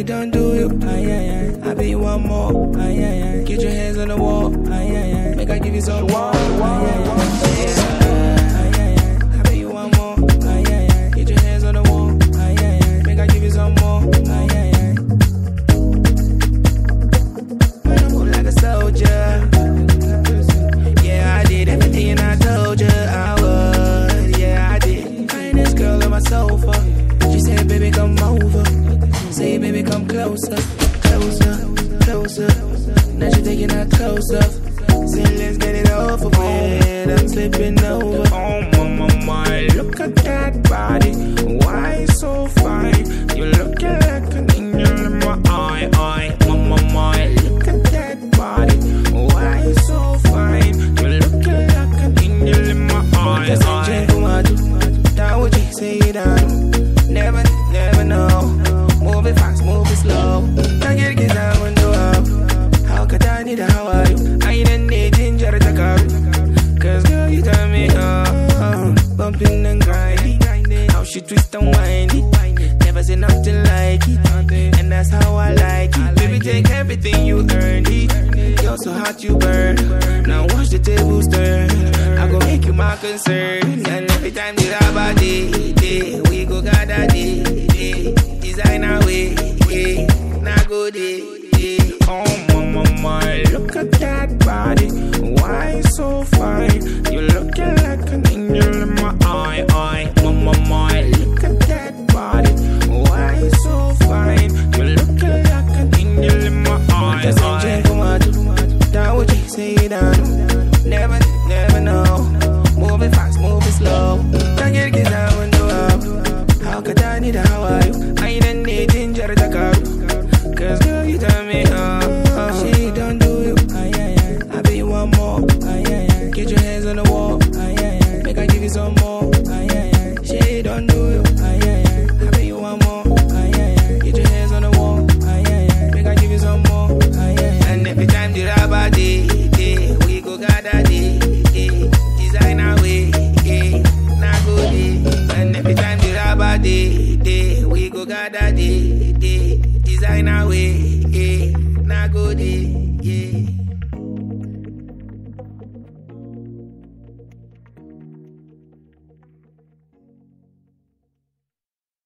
it don't do you. I be one more. Get your hands on the wall. Make I give you some more. I be one more. Get your hands on the wall. Make I give you some more. Man, I move like a soldier. Yeah, I did everything I told you I would. Yeah, I did. Finest girl on my sofa. She said, baby, come over. Say, baby, come closer, closer, closer. Now she taking her clothes off. Say, let's get it over with. I'm slipping over. Oh, my, look at that body. Why so fine? You looking like an angel in my eye. My, look at that body. Why so fine? You looking like an angel in my eye. That what you say down. Never know. Move it fast, move it slow. I get down and do up. How could I need a how are you? I ain't need ginger to go. Cause girl, you turn me on. Bumping and grinding. How she twist and whiny. Never say nothing like it. And that's how I like it. Baby, take everything you earned it. You're so hot you burn. Now watch the tables turn. I go make you my concern. And every time you have a day, we go gather day. Designer way, now go day. Oh, my, look at that body. Why so fine? You look